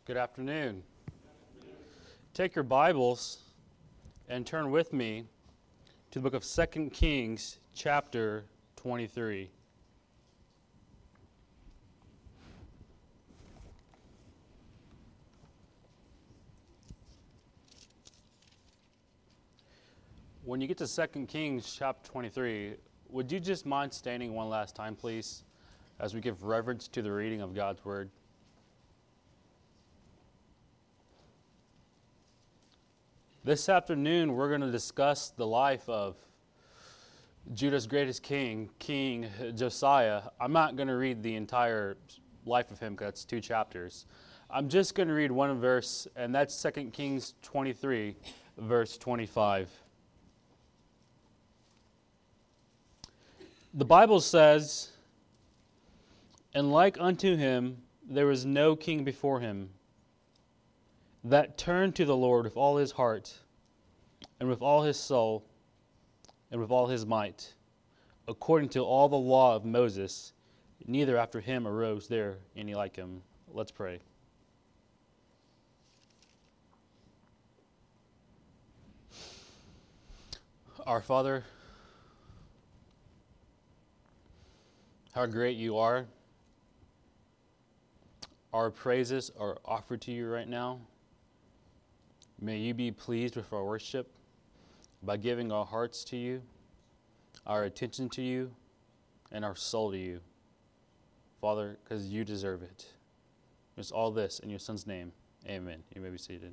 Good afternoon. Take your Bibles and turn with me to the book of 2 Kings, chapter 23. When you get to 2 Kings, chapter 23, would you just mind standing one last time, please, as we give reverence to the reading of God's Word? This afternoon, we're going to discuss the life of Judah's greatest king, King Josiah. I'm not going to read the entire life of him because it's 2 chapters. I'm just going to read one verse, and that's 2 Kings 23, verse 25. The Bible says, "And like unto him there was no king before him, that turned to the Lord with all his heart, and with all his soul, and with all his might, according to all the law of Moses, neither after him arose there any like him." Let's pray. Our Father, how great you are. Our praises are offered to you right now. May you be pleased with our worship by giving our hearts to you, our attention to you, and our soul to you. Father, because you deserve it. It's all this in your Son's name. Amen. You may be seated.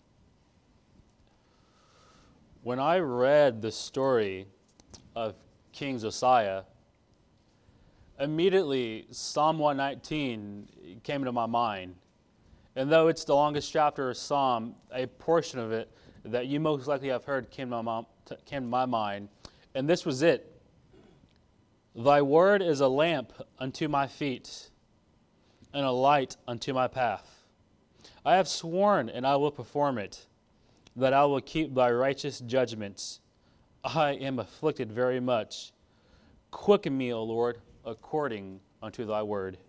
When I read the story of King Josiah, immediately Psalm 119 came into my mind. And though it's the longest chapter of Psalm, a portion of it that you most likely have heard came to my mind. And this was it. "Thy word is a lamp unto my feet, and a light unto my path. I have sworn, and I will perform it, that I will keep thy righteous judgments. I am afflicted very much. Quicken me, O Lord, according unto thy word."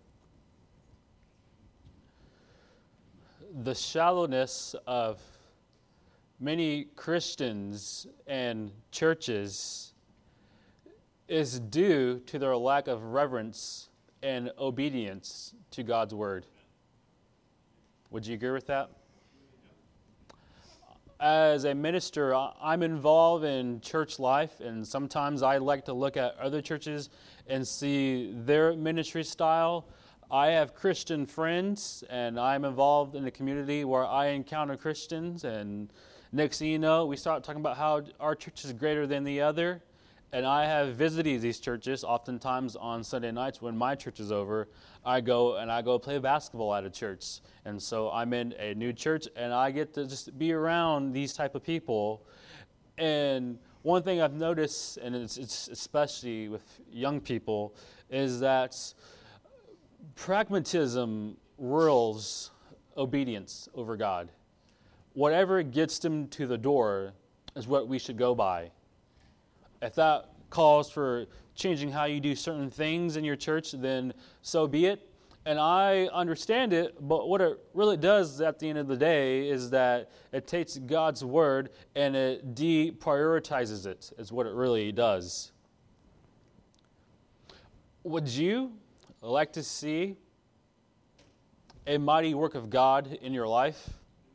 The shallowness of many Christians and churches is due to their lack of reverence and obedience to God's word. Would you agree with that? As a minister, I'm involved in church life, and sometimes I like to look at other churches and see their ministry style. I have Christian friends, and I'm involved in a community where I encounter Christians, and next thing you know, we start talking about how our church is greater than the other. And I have visited these churches oftentimes on Sunday nights when my church is over. I go play basketball at a church. And so I'm in a new church, and I get to just be around these type of people. And one thing I've noticed, and it's especially with young people, is that pragmatism rules obedience over God. Whatever gets them to the door is what we should go by. If that calls for changing how you do certain things in your church, then so be it. And I understand it, but what it really does at the end of the day is that it takes God's word and it deprioritizes it, is what it really does. Would you like to see a mighty work of God in your life?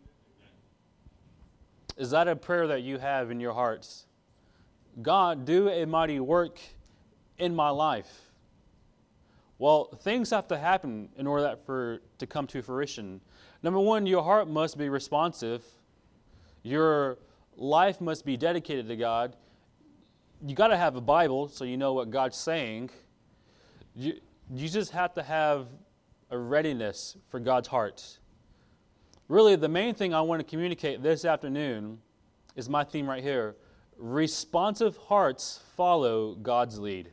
Is that a prayer that you have in your hearts? God, do a mighty work in my life. Well, things have to happen in order for it to come to fruition. Number one, your heart must be responsive. Your life must be dedicated to God. You got to have a Bible so you know what God's saying. You just have to have a readiness for God's heart. Really, the main thing I want to communicate this afternoon is my theme right here. Responsive hearts follow God's lead.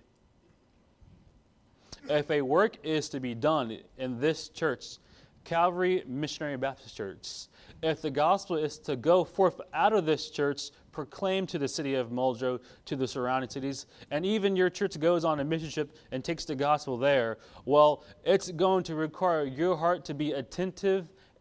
If a work is to be done in this church, Calvary Missionary Baptist Church, if the gospel is to go forth out of this church, proclaim to the city of Muldrow, to the surrounding cities, and even your church goes on a mission trip and takes the gospel there, well, it's going to require your heart to be attentive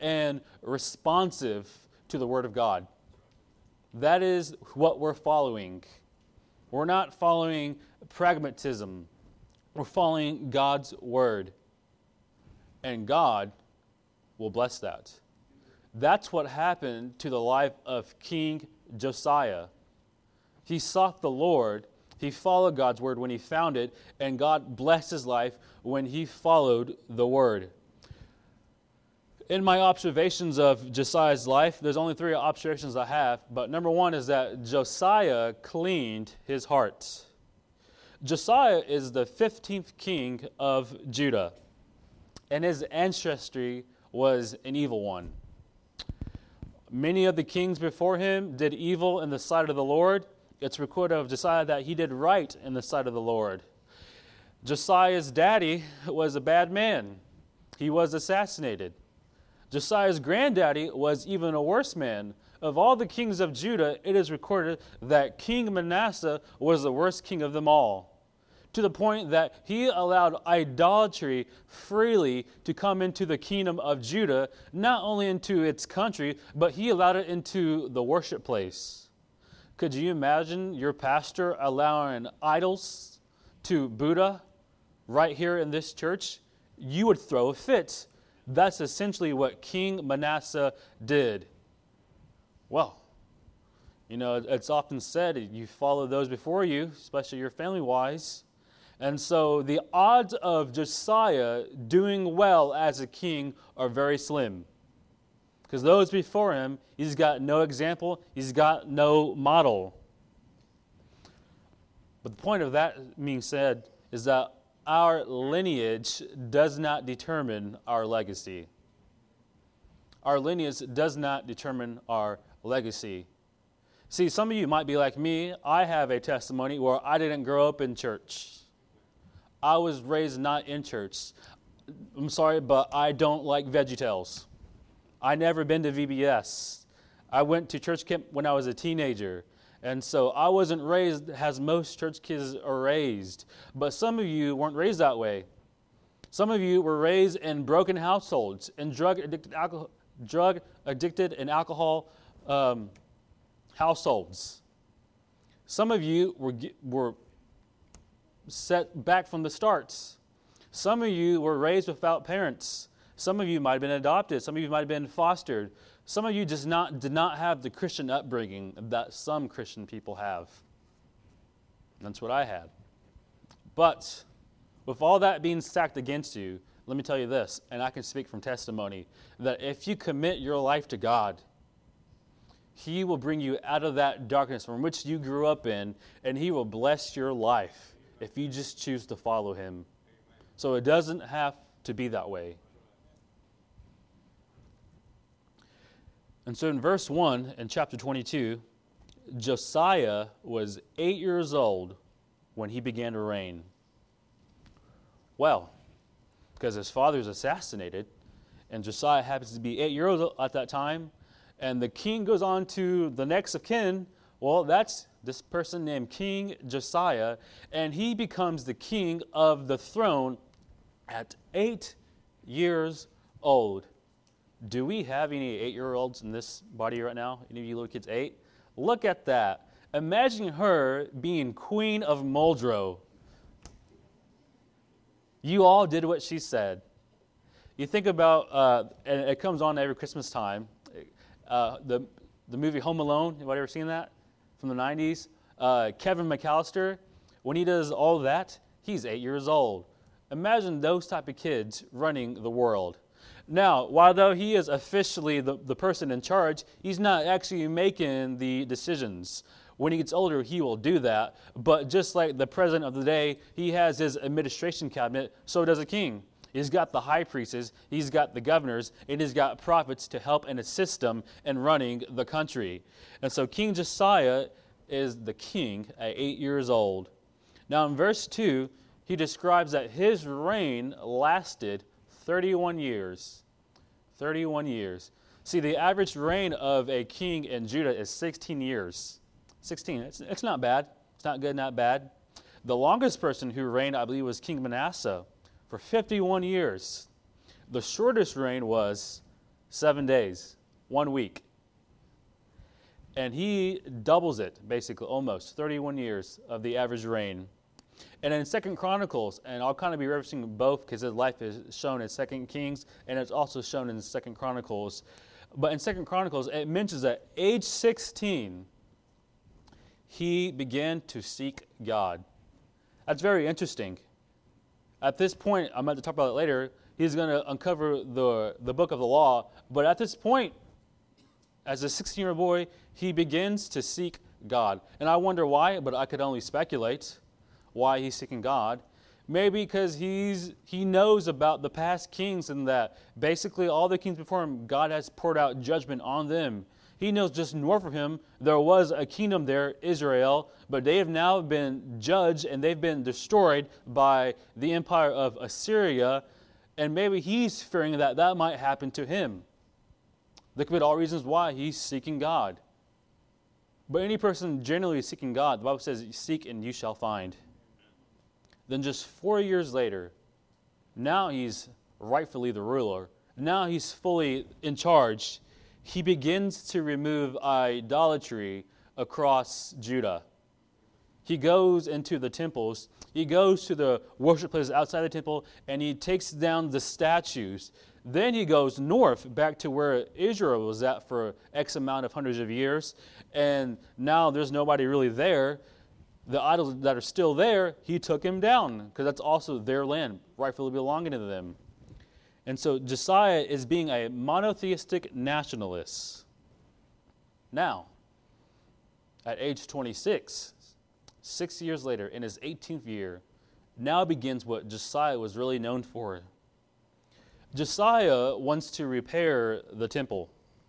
and responsive to the Word of God. That is what we're following. We're not following pragmatism. We're following God's Word. And God will bless that. That's what happened to the life of King Josiah. He sought the Lord. He followed God's Word when he found it, and God blessed his life when he followed the Word. In my observations of Josiah's life, there's only 3 observations I have, but number 1 is that Josiah cleaned his heart. Josiah is the 15th king of Judah, and his ancestry was an evil one. Many of the kings before him did evil in the sight of the Lord. It's recorded of Josiah that he did right in the sight of the Lord. Josiah's daddy was a bad man. He was assassinated. Josiah's granddaddy was even a worse man. Of all the kings of Judah, it is recorded that King Manasseh was the worst king of them all, to the point that he allowed idolatry freely to come into the kingdom of Judah, not only into its country, but he allowed it into the worship place. Could you imagine your pastor allowing idols to Buddha right here in this church? You would throw a fit. That's essentially what King Manasseh did. Well, it's often said you follow those before you, especially your family-wise. And so the odds of Josiah doing well as a king are very slim. Because those before him, he's got no example, he's got no model. But the point of that being said is that our lineage does not determine our legacy. Our lineage does not determine our legacy. See, some of you might be like me. I have a testimony where I didn't grow up in church. I was raised not in church. I'm sorry, but I don't like VeggieTales. I never been to VBS. I went to church camp when I was a teenager. And so I wasn't raised as most church kids are raised. But some of you weren't raised that way. Some of you were raised in broken households, in drug-addicted and alcohol households. Some of you were set back from the starts. Some of you were raised without parents. Some of you might have been adopted. Some of you might have been fostered. Some of you did not have the Christian upbringing that some Christian people have. That's what I had. But with all that being stacked against you, let me tell you this, and I can speak from testimony, that if you commit your life to God, He will bring you out of that darkness from which you grew up in, and He will bless your life if you just choose to follow Him. So it doesn't have to be that way. And so in verse 1 in chapter 22, Josiah was 8 years old when he began to reign. Well, because his father is assassinated, and Josiah happens to be 8 years old at that time, and the king goes on to the next of kin. Well, that's this person named King Josiah, and he becomes the king of the throne at 8 years old. Do we have any 8-year-olds in this body right now? Any of you little kids 8? Look at that. Imagine her being Queen of Muldrow. You all did what she said. You think about, and it comes on every Christmas time, the movie Home Alone. Anybody ever seen that? From the 90s? Kevin McAllister, when he does all that, he's 8 years old. Imagine those type of kids running the world. Now, while though he is officially the person in charge, he's not actually making the decisions. When he gets older, he will do that. But just like the president of the day, he has his administration cabinet, so does a king. He's got the high priests, he's got the governors, and he's got prophets to help and assist him in running the country. And so King Josiah is the king at 8 years old. Now in verse 2, he describes that his reign lasted 31 years. 31 years. See, the average reign of a king in Judah is 16 years. 16. It's not bad. It's not good, not bad. The longest person who reigned, I believe, was King Manasseh for 51 years. The shortest reign was 7 days, 1 week. And he doubles it, basically, almost 31 years of the average reign. And in 2 Chronicles, and I'll kind of be referencing both because his life is shown in 2 Kings and it's also shown in 2 Chronicles. But in 2 Chronicles, it mentions that age 16, he began to seek God. That's very interesting. At this point, I'm going to talk about it later, he's going to uncover the book of the law. But at this point, as a 16-year-old boy, he begins to seek God. And I wonder why, but I could only speculate why he's seeking God. Maybe because he knows about the past kings and that basically all the kings before him, God has poured out judgment on them. He knows just north of him, there was a kingdom there, Israel, but they have now been judged and they've been destroyed by the empire of Assyria. And maybe he's fearing that that might happen to him. There could be all reasons why he's seeking God. But any person generally seeking God, the Bible says, seek and you shall find. Then just 4 years later, now he's rightfully the ruler. Now he's fully in charge. He begins to remove idolatry across Judah. He goes into the temples. He goes to the worship places outside the temple, and he takes down the statues. Then he goes north back to where Israel was at for X amount of hundreds of years, and now there's nobody really there. The idols that are still there, he took him down because that's also their land, rightfully belonging to them. And so Josiah is being a monotheistic nationalist. Now, at age 26, 6 years later, in his 18th year, now begins what Josiah was really known for. Josiah wants to repair the temple.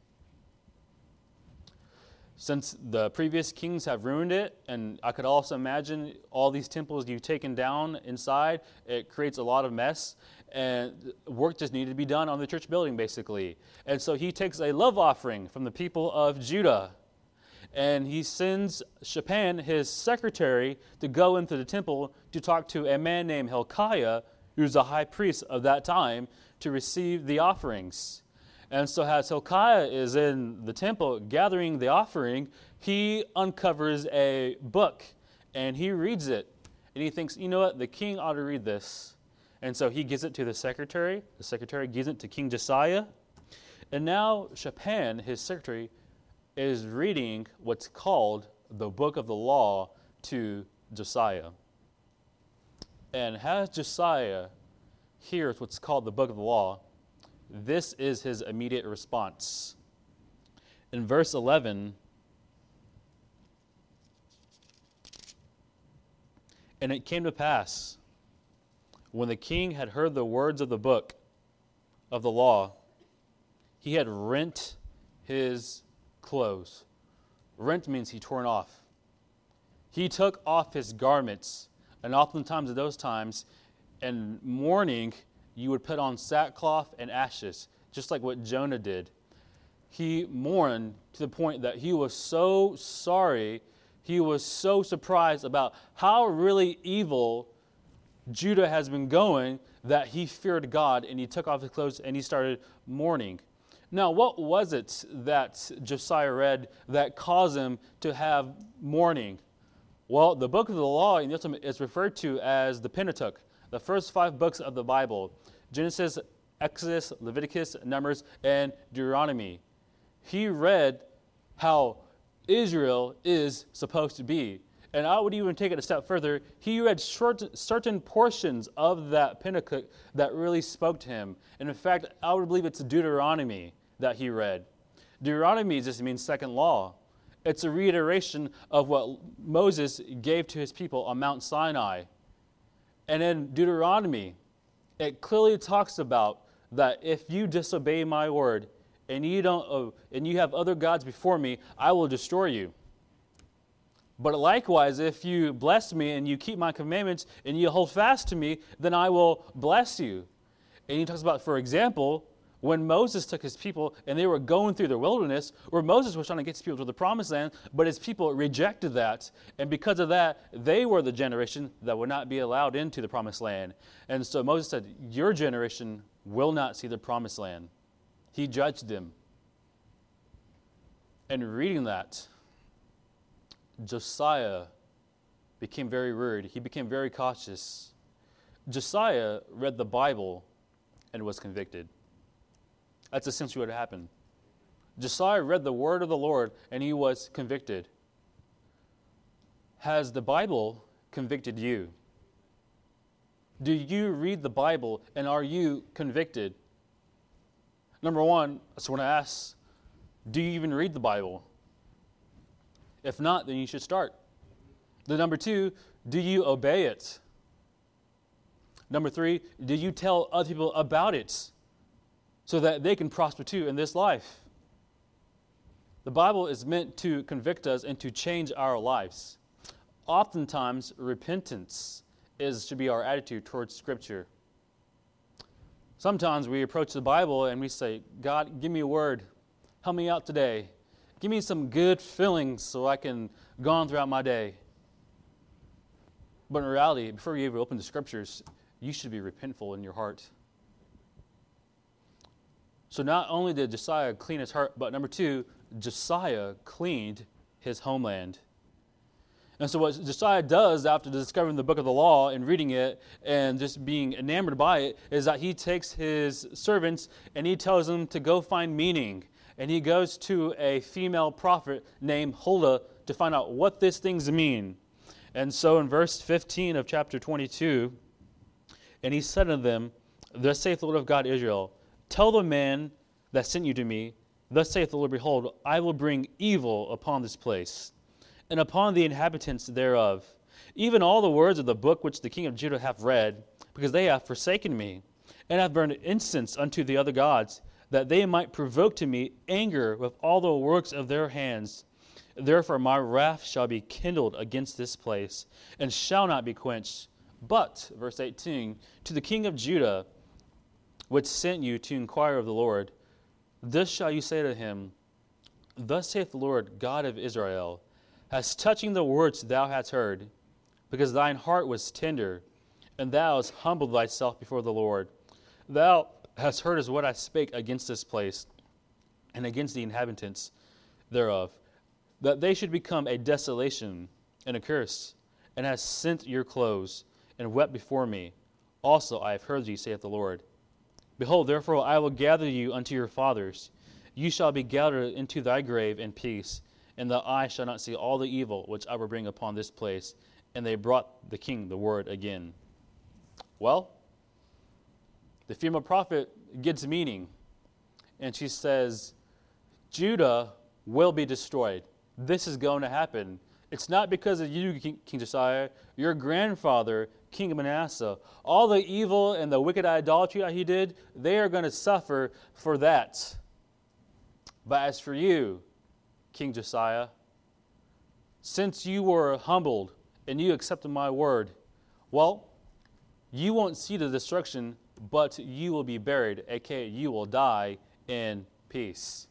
Since the previous kings have ruined it, and I could also imagine all these temples you've taken down inside, it creates a lot of mess, and work just needed to be done on the church building, basically. And so he takes a love offering from the people of Judah, and he sends Shaphan, his secretary, to go into the temple to talk to a man named Hilkiah, who's the high priest of that time, to receive the offerings. And so as Hilkiah is in the temple gathering the offering, he uncovers a book, and he reads it. And he thinks, you know what, the king ought to read this. And so he gives it to the secretary. The secretary gives it to King Josiah. And now Shaphan, his secretary, is reading what's called the book of the law to Josiah. And as Josiah hears what's called the book of the law, this is his immediate response. In verse 11, and it came to pass, when the king had heard the words of the book of the law, he had rent his clothes. Rent means he torn off. He took off his garments, and oftentimes at those times, in mourning, you would put on sackcloth and ashes, just like what Jonah did. He mourned to the point that he was so sorry, he was so surprised about how really evil Judah has been going that he feared God, and he took off his clothes and he started mourning. Now, what was it that Josiah read that caused him to have mourning? Well, the book of the law in the Old Testament is referred to as the Pentateuch, the first 5 books of the Bible: Genesis, Exodus, Leviticus, Numbers, and Deuteronomy. He read how Israel is supposed to be. And I would even take it a step further. He read certain portions of that Pentateuch that really spoke to him. And in fact, I would believe it's Deuteronomy that he read. Deuteronomy just means second law. It's a reiteration of what Moses gave to his people on Mount Sinai. And in Deuteronomy, it clearly talks about that if you disobey my word and you have other gods before me, I will destroy you. But likewise, if you bless me and you keep my commandments and you hold fast to me, then I will bless you. And he talks about, for example, when Moses took his people and they were going through the wilderness, where Moses was trying to get his people to the promised land, but his people rejected that. And because of that, they were the generation that would not be allowed into the promised land. And so Moses said, your generation will not see the promised land. He judged them. And reading that, Josiah became very worried. He became very cautious. Josiah read the Bible and was convicted. That's essentially what happened. Josiah read the word of the Lord and he was convicted. Has the Bible convicted you? Do you read the Bible and are you convicted? Number one, I just want to ask, do you even read the Bible? If not, then you should start. The number two, do you obey it? Number three, do you tell other people about it so that they can prosper too in this life? The Bible is meant to convict us and to change our lives. Oftentimes, repentance should be our attitude towards Scripture. Sometimes we approach the Bible and we say, God, give me a word. Help me out today. Give me some good feelings so I can go on throughout my day. But in reality, before you even open the Scriptures, you should be repentful in your heart. So not only did Josiah clean his heart, but number two, Josiah cleaned his homeland. And so what Josiah does after discovering the book of the law and reading it and just being enamored by it is that he takes his servants and he tells them to go find meaning. And he goes to a female prophet named Huldah to find out what these things mean. And so in verse 15 of chapter 22, and he said unto them, Thus saith the Lord of God Israel, Tell the man that sent you to me, Thus saith the Lord, Behold, I will bring evil upon this place, and upon the inhabitants thereof, even all the words of the book which the king of Judah hath read, because they have forsaken me, and have burned incense unto the other gods, that they might provoke to me anger with all the works of their hands. Therefore my wrath shall be kindled against this place, and shall not be quenched. But, verse 18, to the king of Judah, which sent you to inquire of the Lord, this shall you say to him, Thus saith the Lord God of Israel, As touching the words thou hast heard, because thine heart was tender, and thou hast humbled thyself before the Lord, thou hast heard as what I spake against this place, and against the inhabitants thereof, that they should become a desolation and a curse, and hast sent your clothes, and wept before me. Also I have heard thee, saith the Lord. Behold, therefore I will gather you unto your fathers. You shall be gathered into thy grave in peace, and the eye shall not see all the evil which I will bring upon this place. And they brought the king the word again. Well, the female prophet gets meaning, and she says, Judah will be destroyed. This is going to happen. It's not because of you, King Josiah, your grandfather, King Manasseh. All the evil and the wicked idolatry that he did, they are going to suffer for that. But as for you, King Josiah, since you were humbled and you accepted my word, well, you won't see the destruction, but you will be buried, aka you will die in peace.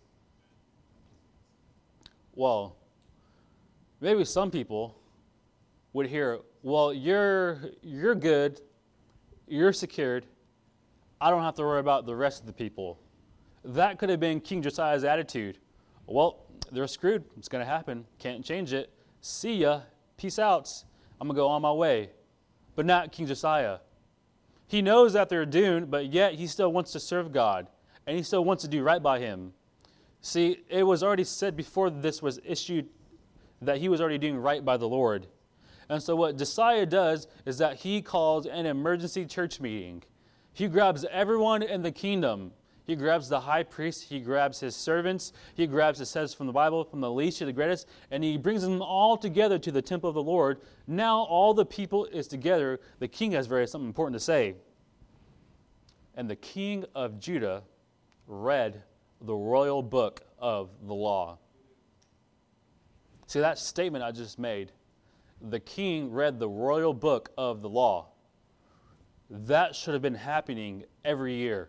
Well, maybe some people would hear, well, you're good, you're secured, I don't have to worry about the rest of the people. That could have been King Josiah's attitude. Well, they're screwed, it's going to happen, can't change it, see ya, peace out, I'm going to go on my way. But not King Josiah. He knows that they're doomed, but yet he still wants to serve God, and he still wants to do right by him. See, it was already said before this was issued that he was already doing right by the Lord. And so what Josiah does is that he calls an emergency church meeting. He grabs everyone in the kingdom. He grabs the high priest, he grabs his servants, he grabs, it says from the Bible, from the least to the greatest, and he brings them all together to the temple of the Lord. Now all the people is together. The king has something important to say. And the king of Judah read the royal book of the law. See, that statement I just made, the king read the royal book of the law. That should have been happening every year.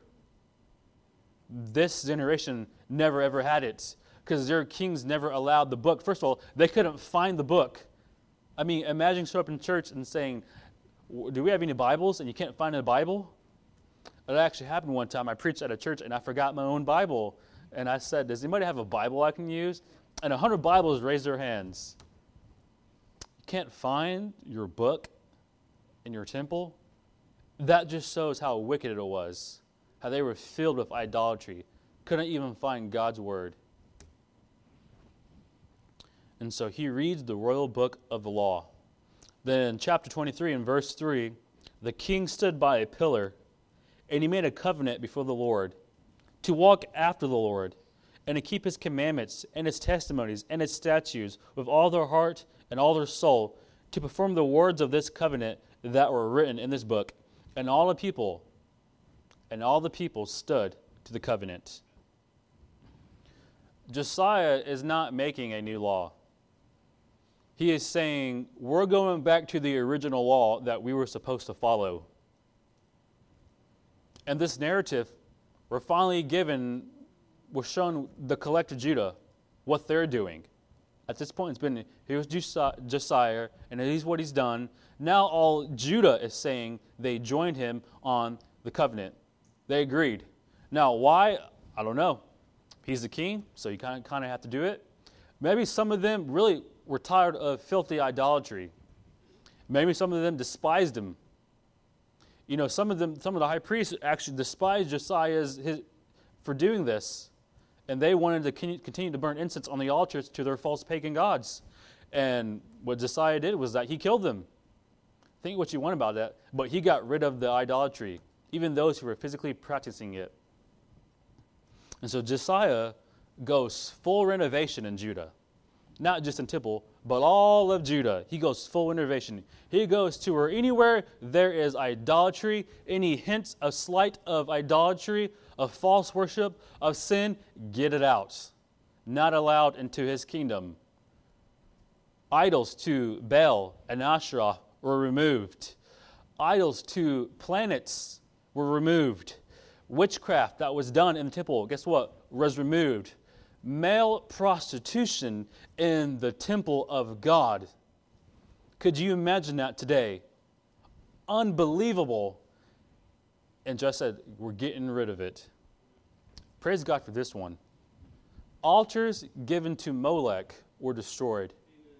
This generation never ever had it because their kings never allowed the book. First of all, they couldn't find the book. I mean, imagine showing up in church and saying, do we have any Bibles? And you can't find a Bible? It actually happened one time. I preached at a church and I forgot my own Bible. And I said, does anybody have a Bible I can use? And 100 Bibles raised their hands. You can't find your book in your temple? That just shows how wicked it was. How they were filled with idolatry. Couldn't even find God's word. And so he reads the royal book of the law. Then in chapter 23 and verse 3, the king stood by a pillar, and he made a covenant before the Lord, to walk after the Lord, and to keep his commandments, and his testimonies, and his statutes, with all their heart and all their soul, to perform the words of this covenant that were written in this book. And all the people stood to the covenant. Josiah is not making a new law. He is saying, we're going back to the original law that we were supposed to follow. And this narrative, we're shown the collective Judah, what they're doing. At this point, here's Josiah, and here's what he's done. Now all Judah is saying they joined him on the covenant. They agreed. Now, why? I don't know. He's the king, so you kind of have to do it. Maybe some of them really were tired of filthy idolatry. Maybe some of them despised him. You know, some of the high priests actually despised Josiah for doing this. And they wanted to continue to burn incense on the altars to their false pagan gods. And what Josiah did was that he killed them. Think what you want about that, but he got rid of the idolatry, even those who were physically practicing it. And so Josiah goes full renovation in Judah. Not just in Temple, but all of Judah. He goes full renovation. He goes to where anywhere there is idolatry, any hints of slight of idolatry, of false worship, of sin, get it out. Not allowed into his kingdom. Idols to Baal and Asherah were removed. Idols to planets were removed. Witchcraft that was done in the temple, guess what? Was removed. Male prostitution in the temple of God. Could you imagine that today? Unbelievable. And just said, we're getting rid of it. Praise God for this one. Altars given to Molech were destroyed.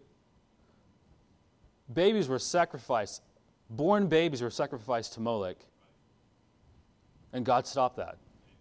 Babies were sacrificed. Born babies were sacrificed to Molech. And God stopped that.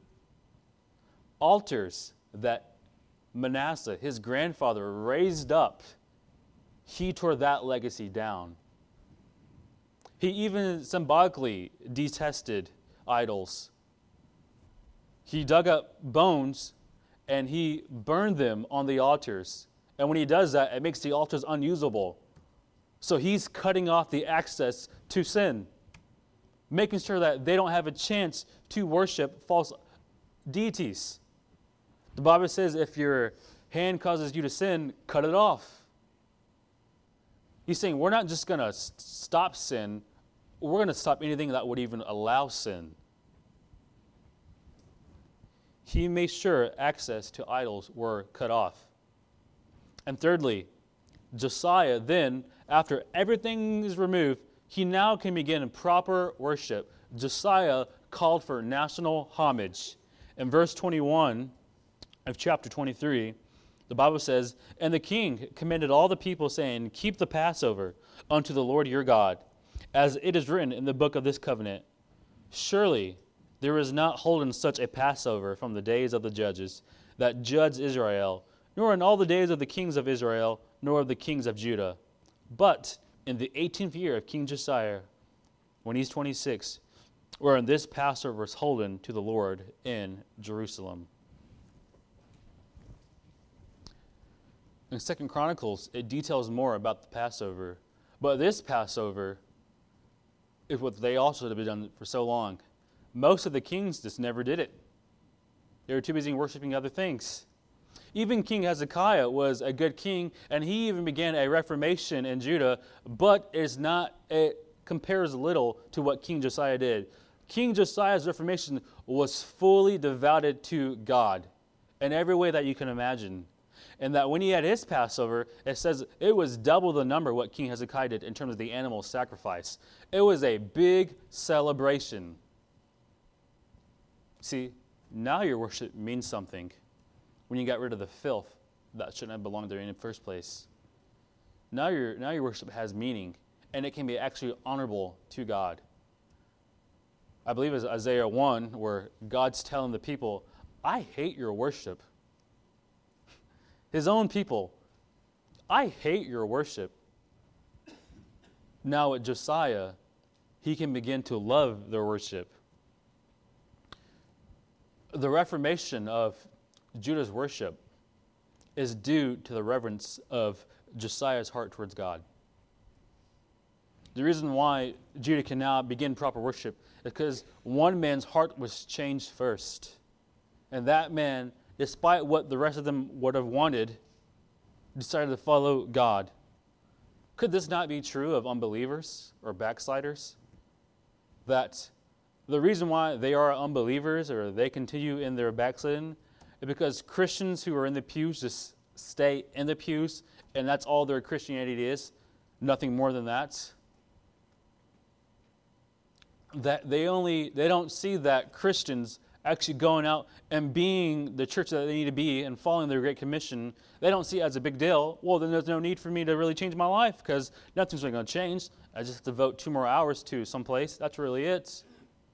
Altars that Manasseh, his grandfather, raised up, he tore that legacy down. He even symbolically detested idols. He dug up bones and he burned them on the altars. And when he does that, it makes the altars unusable. So he's cutting off the access to sin, making sure that they don't have a chance to worship false deities. The Bible says if your hand causes you to sin, cut it off. He's saying we're not just going to stop sin, we're going to stop anything that would even allow sin. He made sure access to idols were cut off. And thirdly, Josiah then, after everything is removed, he now can begin proper worship. Josiah called for national homage. In verse 21 of chapter 23, the Bible says, "And the king commanded all the people, saying, Keep the Passover unto the Lord your God, as it is written in the book of this covenant. Surely there is not holden such a Passover from the days of the judges that judged Israel, nor in all the days of the kings of Israel, nor of the kings of Judah. But in the 18th year of King Josiah, when he's 26, wherein this Passover was holden to the Lord in Jerusalem." In 2 Chronicles, it details more about the Passover. But this Passover is what they also had been done for so long. Most of the kings just never did it. They were too busy worshiping other things. Even King Hezekiah was a good king, and he even began a reformation in Judah, but it compares little to what King Josiah did. King Josiah's reformation was fully devoted to God in every way that you can imagine. And that when he had his Passover, it says it was double the number what King Hezekiah did in terms of the animal sacrifice. It was a big celebration. See, now your worship means something when you got rid of the filth that shouldn't have belonged there in the first place. Now your worship has meaning, and it can be actually honorable to God. I believe it's Isaiah 1 where God's telling the people, I hate your worship. His own people, I hate your worship. Now with Josiah, he can begin to love their worship. The reformation of Judah's worship is due to the reverence of Josiah's heart towards God. The reason why Judah can now begin proper worship is because one man's heart was changed first. And that man, despite what the rest of them would have wanted, decided to follow God. Could this not be true of unbelievers or backsliders? That the reason why they are unbelievers or they continue in their backsliding is because Christians who are in the pews just stay in the pews, and that's all their Christianity is, nothing more than that. That they don't see that Christians actually going out and being the church that they need to be and following their Great Commission, they don't see it as a big deal. Well, then there's no need for me to really change my life because nothing's really going to change. I just have to devote 2 more hours to someplace. That's really it.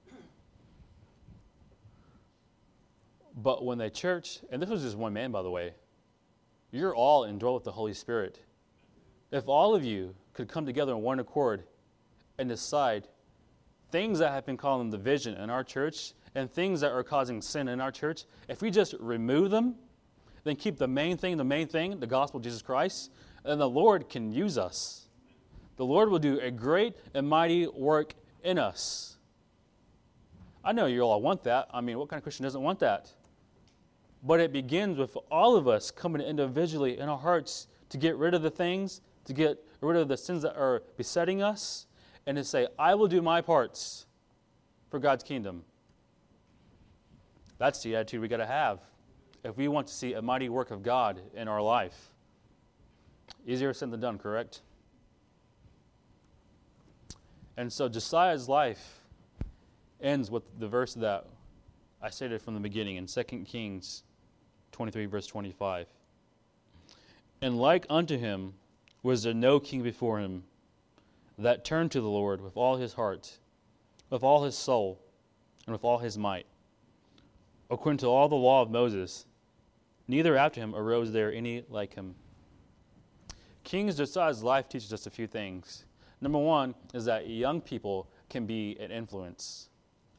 But when they church, and this was just one man, by the way, you're all indwelt with the Holy Spirit. If all of you could come together in one accord and decide things that have been causing division in our church and things that are causing sin in our church, if we just remove them, then keep the main thing, the gospel of Jesus Christ, then the Lord can use us. The Lord will do a great and mighty work in us. I know you all want that. I mean, what kind of Christian doesn't want that? But it begins with all of us coming individually in our hearts to get rid of the things, to get rid of the sins that are besetting us, and to say, I will do my parts for God's kingdom. That's the attitude we got to have if we want to see a mighty work of God in our life. Easier said than done, correct? And so Josiah's life ends with the verse that I stated from the beginning in 2 Kings 23, verse 25. And like unto him was there no king before him that turned to the Lord with all his heart, with all his soul, and with all his might, according to all the law of Moses. Neither after him arose there any like him. King Josiah's life teaches us a few things. Number one is that young people can be an influence.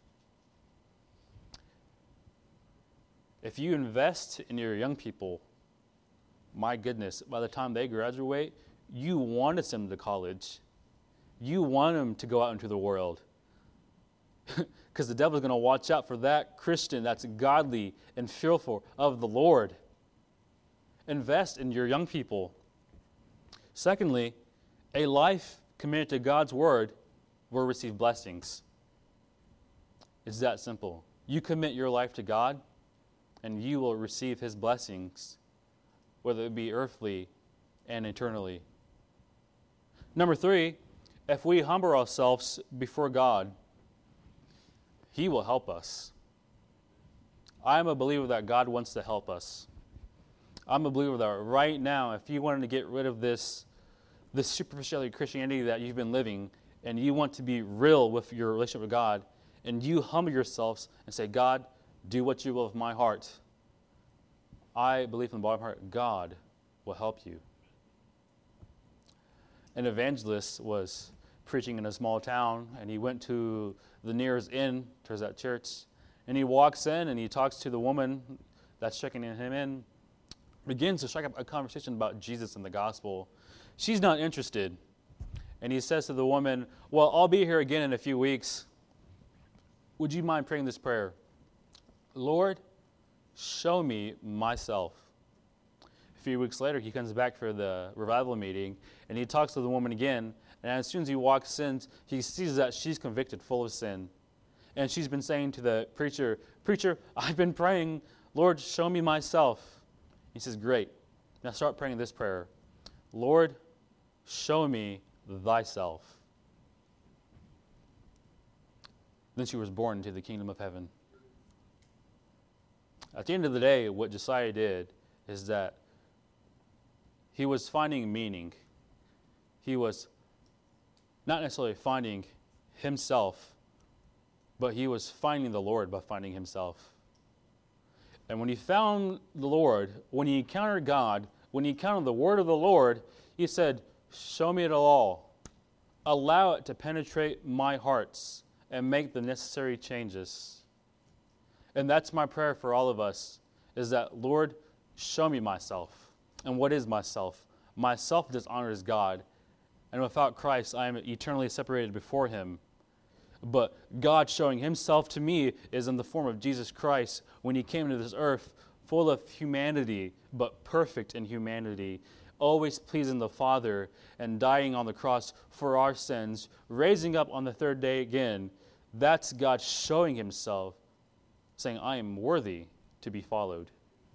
If you invest in your young people, my goodness, by the time they graduate, you want to send them to college. You want them to go out into the world. Because the devil's going to watch out for that Christian that's godly and fearful of the Lord. Invest in your young people. Secondly, a life committed to God's word will receive blessings. It's that simple. You commit your life to God, and you will receive his blessings, whether it be earthly and eternally. Number 3, if we humble ourselves before God, he will help us. I'm a believer that God wants to help us. I'm a believer that right now, if you wanted to get rid of this superficial Christianity that you've been living, and you want to be real with your relationship with God, and you humble yourselves and say, God, do what you will with my heart, I believe from the bottom of my heart, God will help you. An evangelist was preaching in a small town, and he went to the nearest inn towards that church, and he walks in and he talks to the woman that's checking him in, begins to strike up a conversation about Jesus and the gospel. She's not interested, and he says to the woman, well, I'll be here again in a few weeks. Would you mind praying this prayer? Lord, show me myself. A few weeks later, he comes back for the revival meeting, and he talks to the woman again, and as soon as he walks in, he sees that she's convicted, full of sin. And she's been saying to the preacher, I've been praying, Lord, show me myself. He says, great. Now start praying this prayer. Lord, show me thyself. Then she was born into the kingdom of heaven. At the end of the day, what Josiah did is that he was finding meaning. He was not necessarily finding himself, but he was finding the Lord by finding himself. And when he found the Lord, when he encountered God, when he encountered the word of the Lord, he said, show me it all. Allow it to penetrate my hearts and make the necessary changes. And that's my prayer for all of us, is that, Lord, show me myself. And what is myself? Myself dishonors God. And without Christ, I am eternally separated before him. But God showing himself to me is in the form of Jesus Christ when he came to this earth full of humanity, but perfect in humanity, always pleasing the Father and dying on the cross for our sins, raising up on the third day again. That's God showing himself, saying, I am worthy to be followed.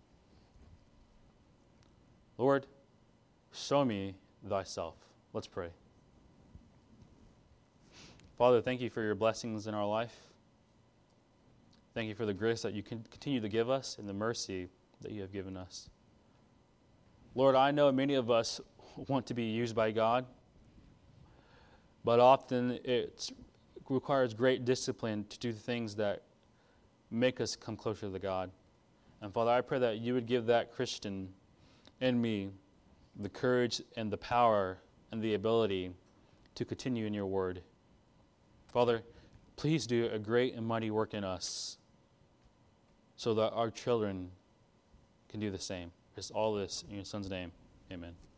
Lord, show me thyself. Let's pray. Father, thank you for your blessings in our life. Thank you for the grace that you can continue to give us and the mercy that you have given us. Lord, I know many of us want to be used by God, but often it requires great discipline to do things that make us come closer to God. And Father, I pray that you would give that Christian in me the courage and the power and the ability to continue in your word. Father, please do a great and mighty work in us so that our children can do the same. It's all this in your Son's name. Amen.